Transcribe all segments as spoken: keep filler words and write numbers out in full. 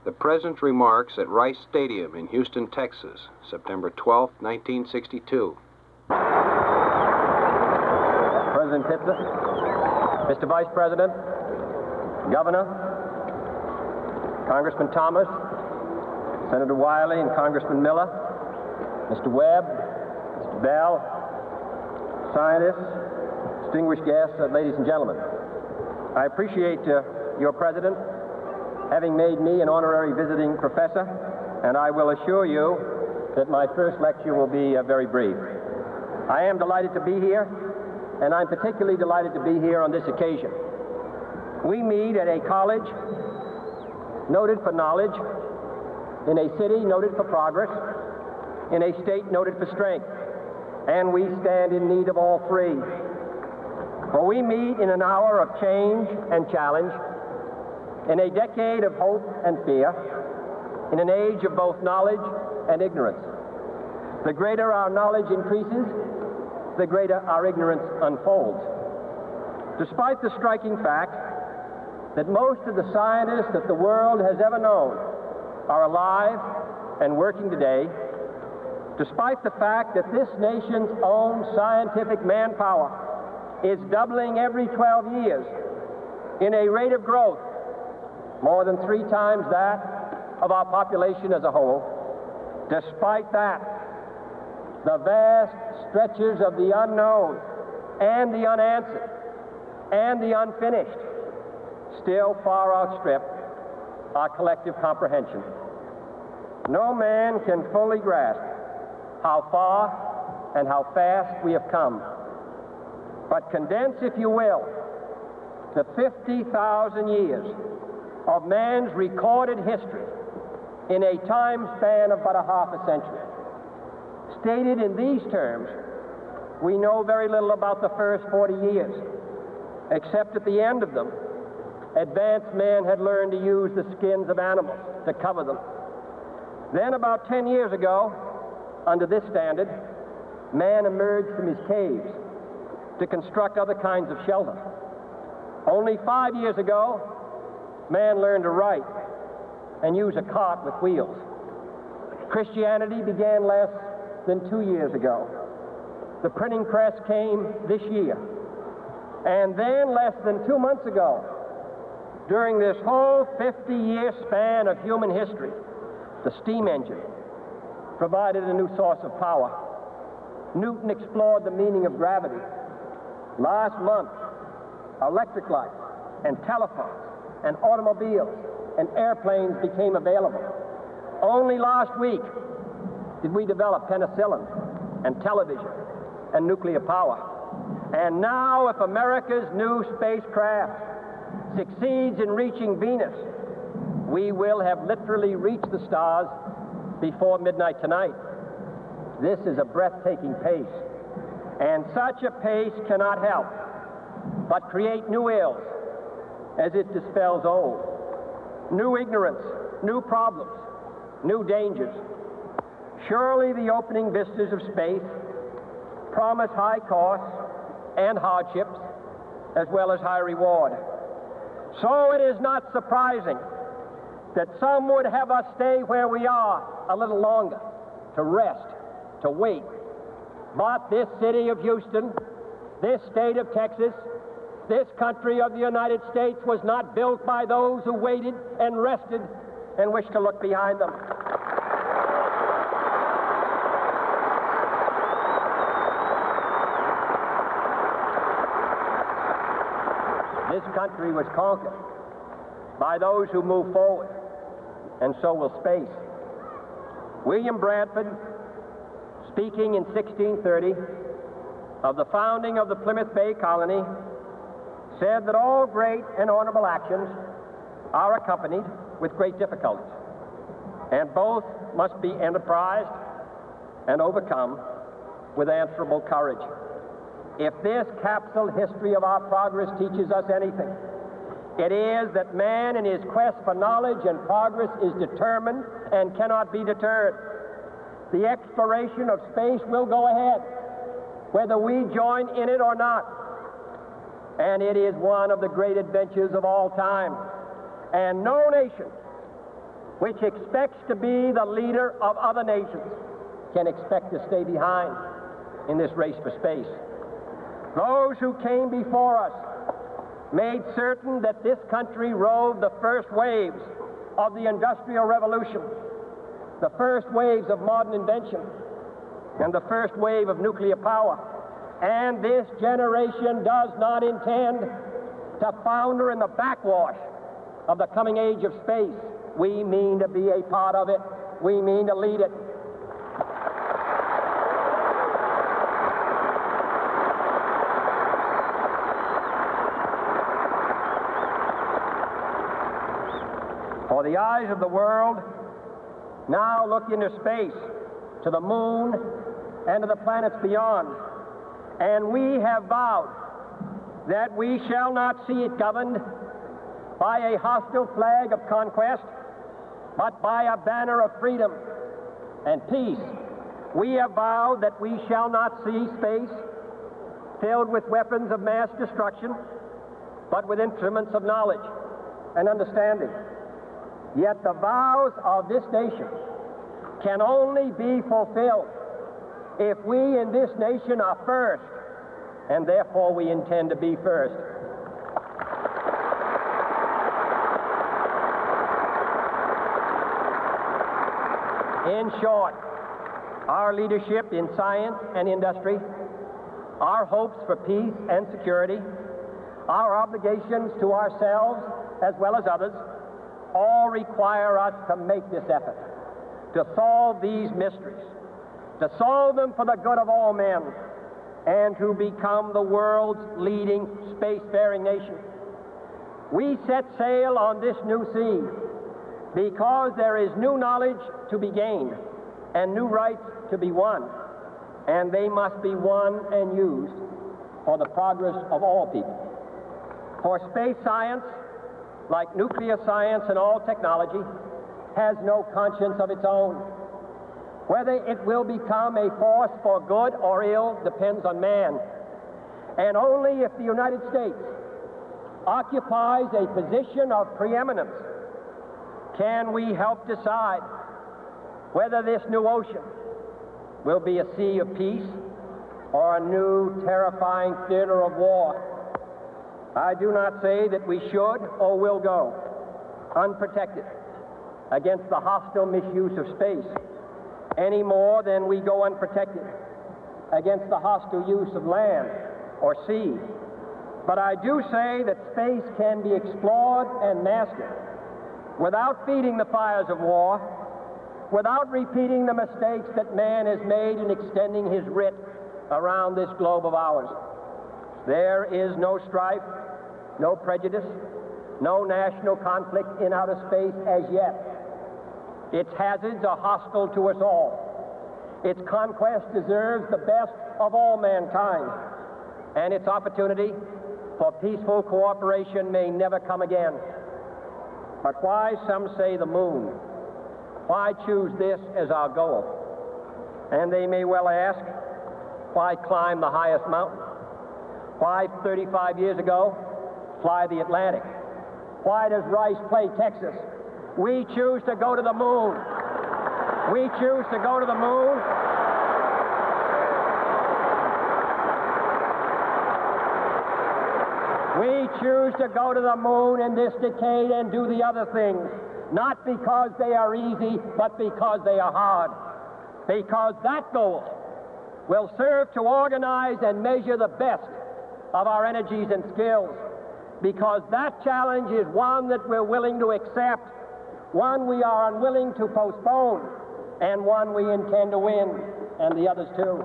The President's remarks at Rice Stadium in Houston, Texas, September twelfth, nineteen sixty-two. President Hitler, Mister Vice President, Governor, Congressman Thomas, Senator Wiley and Congressman Miller, Mister Webb, Mister Bell, scientists, distinguished guests, uh, ladies and gentlemen. I appreciate uh, your President having made me an honorary visiting professor, and I will assure you that my first lecture will be uh, very brief. I am delighted to be here, and I'm particularly delighted to be here on this occasion. We meet at a college noted for knowledge, in a city noted for progress, in a state noted for strength, and we stand in need of all three. For we meet in an hour of change and challenge, in a decade of hope and fear, in an age of both knowledge and ignorance. The greater our knowledge increases, the greater our ignorance unfolds. Despite the striking fact that most of the scientists that the world has ever known are alive and working today, despite the fact that this nation's own scientific manpower is doubling every twelve years in a rate of growth more than three times that of our population as a whole, despite that, the vast stretches of the unknown and the unanswered and the unfinished still far outstrip our collective comprehension. No man can fully grasp how far and how fast we have come. But condense, if you will, the fifty thousand years of man's recorded history in a time span of but a half a century. Stated in these terms, we know very little about the first forty years, except at the end of them, advanced man had learned to use the skins of animals to cover them. Then about ten years ago, under this standard, man emerged from his caves to construct other kinds of shelter. Only five years ago, man learned to write and use a cart with wheels. Christianity began less than two years ago. The printing press came this year. And then less than two months ago, during this whole fifty-year span of human history, the steam engine provided a new source of power. Newton explored the meaning of gravity. Last month, electric lights and telephones and automobiles and airplanes became available. Only last week did we develop penicillin and television and nuclear power. And now, if America's new spacecraft succeeds in reaching Venus, we will have literally reached the stars before midnight tonight. This is a breathtaking pace, and such a pace cannot help but create new ills as it dispels old. New ignorance, new problems, new dangers. Surely the opening vistas of space promise high costs and hardships, as well as high reward. So it is not surprising that some would have us stay where we are a little longer, to rest, to wait. But this city of Houston, this state of Texas, this country of the United States was not built by those who waited and rested and wished to look behind them. This country was conquered by those who move forward, and so will space. William Bradford, speaking in sixteen thirty of the founding of the Plymouth Bay Colony, said that all great and honorable actions are accompanied with great difficulties, and both must be enterprised and overcome with answerable courage. If this capsule history of our progress teaches us anything, it is that man in his quest for knowledge and progress is determined and cannot be deterred. The exploration of space will go ahead, whether we join in it or not. And it is one of the great adventures of all time. And no nation which expects to be the leader of other nations, can expect to stay behind in this race for space. Those who came before us made certain that this country rode the first waves of the Industrial Revolution, the first waves of modern invention, and the first wave of nuclear power. And this generation does not intend to founder in the backwash of the coming age of space. We mean to be a part of it. We mean to lead it. For the eyes of the world now look into space, to the moon, and to the planets beyond. And we have vowed that we shall not see it governed by a hostile flag of conquest, but by a banner of freedom and peace. We have vowed that we shall not see space filled with weapons of mass destruction, but with instruments of knowledge and understanding. Yet the vows of this nation can only be fulfilled if we in this nation are first, and therefore we intend to be first. In short, our leadership in science and industry, our hopes for peace and security, our obligations to ourselves as well as others, all require us to make this effort, to solve these mysteries, to solve them for the good of all men, and to become the world's leading spacefaring nation. We set sail on this new sea because there is new knowledge to be gained and new rights to be won, and they must be won and used for the progress of all people. For space science, like nuclear science and all technology, has no conscience of its own. Whether it will become a force for good or ill depends on man. And only if the United States occupies a position of preeminence can we help decide whether this new ocean will be a sea of peace or a new terrifying theater of war. I do not say that we should or will go unprotected against the hostile misuse of space any more than we go unprotected against the hostile use of land or sea. But I do say that space can be explored and mastered without feeding the fires of war, without repeating the mistakes that man has made in extending his writ around this globe of ours. There is no strife, no prejudice, no national conflict in outer space as yet. Its hazards are hostile to us all. Its conquest deserves the best of all mankind, and its opportunity for peaceful cooperation may never come again. But why, some say, the moon? Why choose this as our goal? And they may well ask, why climb the highest mountain? Why, thirty-five years ago, fly the Atlantic? Why does Rice play Texas? We choose to go to the moon. We choose to go to the moon. We choose to go to the moon in this decade and do the other things, not because they are easy, but because they are hard. Because that goal will serve to organize and measure the best of our energies and skills. Because that challenge is one that we're willing to accept, one we are unwilling to postpone, and one we intend to win, and the others too.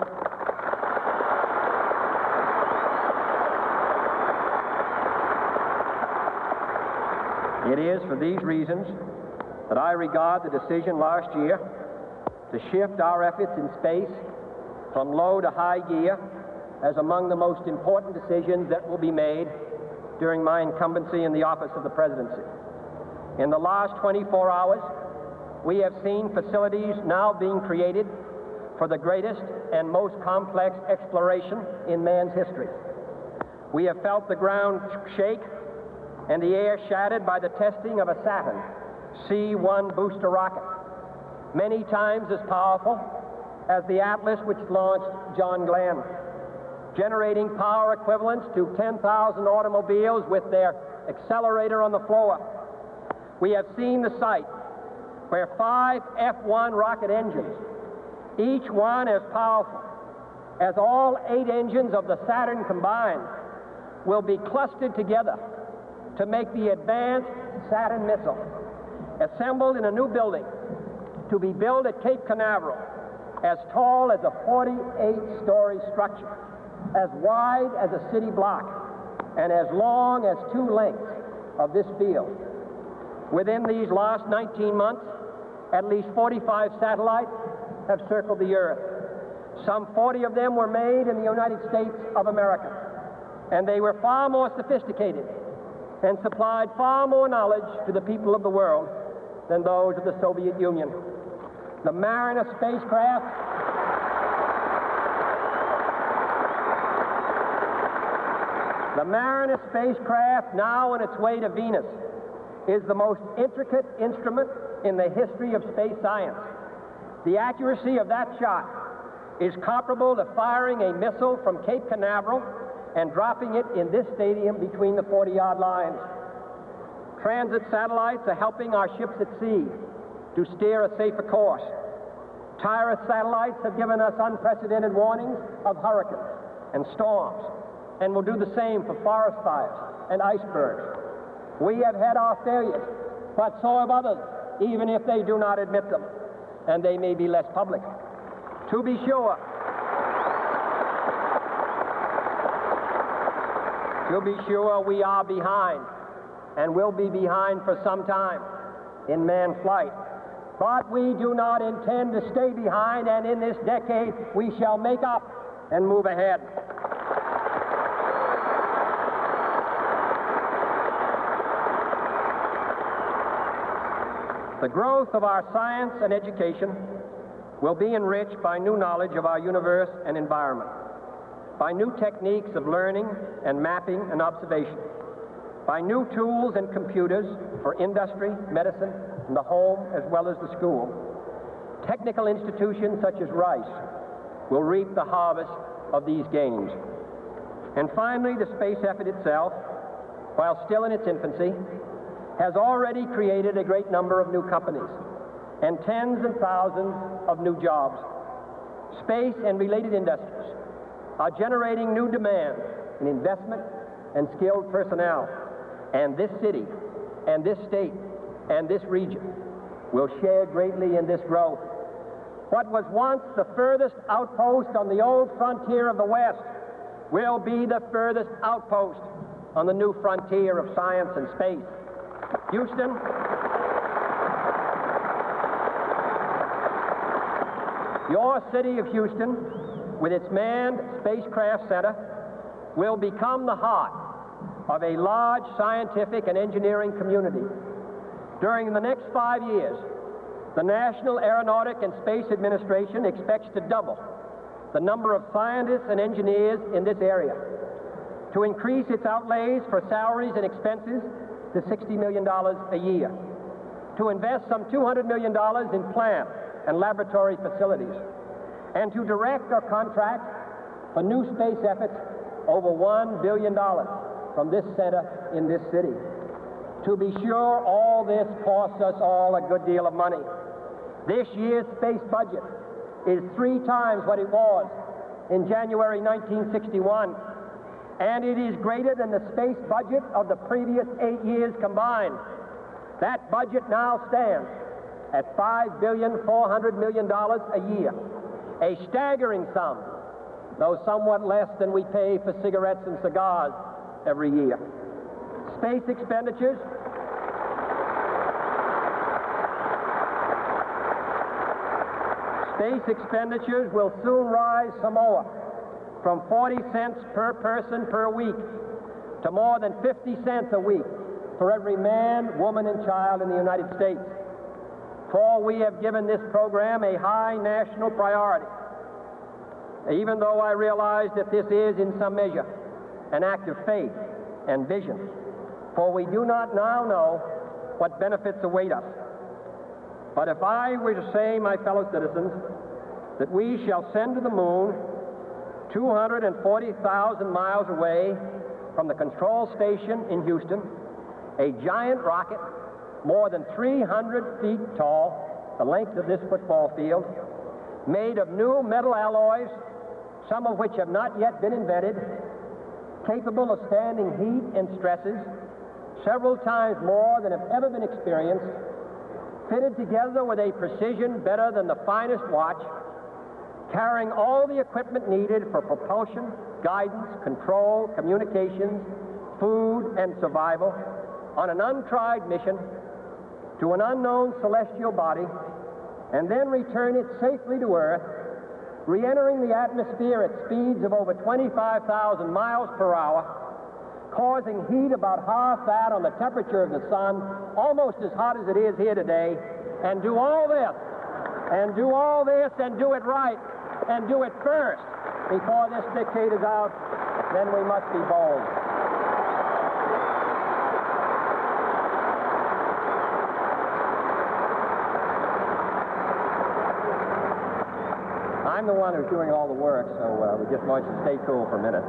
It is for these reasons that I regard the decision last year to shift our efforts in space from low to high gear as among the most important decisions that will be made during my incumbency in the office of the presidency. In the last twenty-four hours, we have seen facilities now being created for the greatest and most complex exploration in man's history. We have felt the ground shake and the air shattered by the testing of a Saturn C one booster rocket, many times as powerful as the Atlas which launched John Glenn, generating power equivalents to ten thousand automobiles with their accelerator on the floor. We have seen the site where five F one rocket engines, each one as powerful as all eight engines of the Saturn combined, will be clustered together to make the advanced Saturn missile, assembled in a new building to be built at Cape Canaveral, as tall as a forty-eight story structure, as wide as a city block, and as long as two lengths of this field. Within these last nineteen months, at least forty-five satellites have circled the Earth. Some forty of them were made in the United States of America, and they were far more sophisticated and supplied far more knowledge to the people of the world than those of the Soviet Union. The Mariner spacecraft The Mariner spacecraft, now on its way to Venus, is the most intricate instrument in the history of space science. The accuracy of that shot is comparable to firing a missile from Cape Canaveral and dropping it in this stadium between the forty-yard lines. Transit satellites are helping our ships at sea to steer a safer course. Tyrus satellites have given us unprecedented warnings of hurricanes and storms, and will do the same for forest fires and icebergs. We have had our failures, but so have others, even if they do not admit them, and they may be less public. To be sure, to be sure, we are behind, and will be behind for some time in manned flight. But we do not intend to stay behind, and in this decade, we shall make up and move ahead. The growth of our science and education will be enriched by new knowledge of our universe and environment, by new techniques of learning and mapping and observation, by new tools and computers for industry, medicine, and the home as well as the school. Technical institutions such as Rice will reap the harvest of these gains. And finally, the space effort itself, while still in its infancy, has already created a great number of new companies and tens and thousands of new jobs. Space and related industries are generating new demand in investment and skilled personnel, and this city and this state and this region will share greatly in this growth. What was once the furthest outpost on the old frontier of the West will be the furthest outpost on the new frontier of science and space. Houston, your city of Houston, with its manned spacecraft center, will become the heart of a large scientific and engineering community. During the next five years, the National Aeronautic and Space Administration expects to double the number of scientists and engineers in this area, to increase its outlays for salaries and expenses to sixty million dollars a year, to invest some two hundred million dollars in plant and laboratory facilities, and to direct or contract for new space efforts over one billion dollars from this center in this city. To be sure, all this costs us all a good deal of money. This year's space budget is three times what it was in January nineteen sixty-one, and it is greater than the space budget of the previous eight years combined. That budget now stands at five billion four hundred million dollars a year, a staggering sum, though somewhat less than we pay for cigarettes and cigars every year. Space expenditures Space expenditures will soon rise some more, from forty cents per person per week to more than fifty cents a week for every man, woman, and child in the United States. For we have given this program a high national priority, even though I realize that this is, in some measure, an act of faith and vision, for we do not now know what benefits await us. But if I were to say, my fellow citizens, that we shall send to the moon two hundred forty thousand miles away from the control station in Houston, a giant rocket more than three hundred feet tall, the length of this football field, made of new metal alloys, some of which have not yet been invented, capable of standing heat and stresses several times more than have ever been experienced, fitted together with a precision better than the finest watch, carrying all the equipment needed for propulsion, guidance, control, communications, food, and survival on an untried mission to an unknown celestial body, and then return it safely to Earth, re-entering the atmosphere at speeds of over twenty-five thousand miles per hour, causing heat about half that on the temperature of the sun, almost as hot as it is here today, and do all this, and do all this, and do it right, and do it first before this decade is out, then we must be bold. I'm the one who's doing all the work, so uh, we just want you to stay cool for a minute.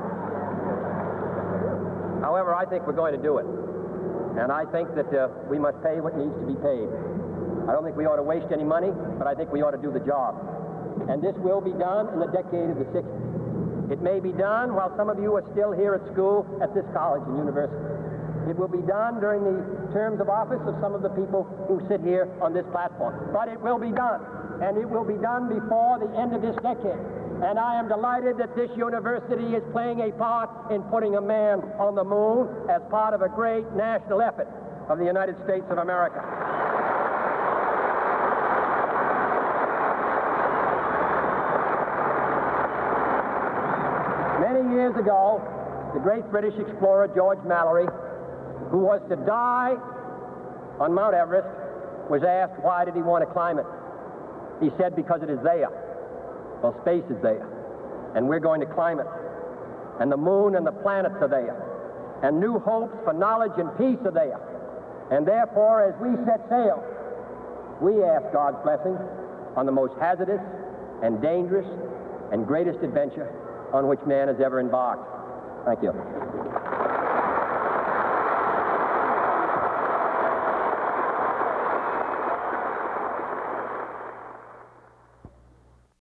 However, I think we're going to do it. And I think that uh, we must pay what needs to be paid. I don't think we ought to waste any money, but I think we ought to do the job. And this will be done in the decade of the sixties. It may be done while some of you are still here at school at this college and university. It will be done during the terms of office of some of the people who sit here on this platform. But it will be done, and it will be done before the end of this decade. And I am delighted that this university is playing a part in putting a man on the moon as part of a great national effort of the United States of America. Many years ago, the great British explorer George Mallory, who was to die on Mount Everest, was asked why did he want to climb it. He said, because it is there. Well, space is there, and we're going to climb it. And the moon and the planets are there, and new hopes for knowledge and peace are there. And therefore, as we set sail, we ask God's blessing on the most hazardous and dangerous and greatest adventure on which man has ever embarked. Thank you.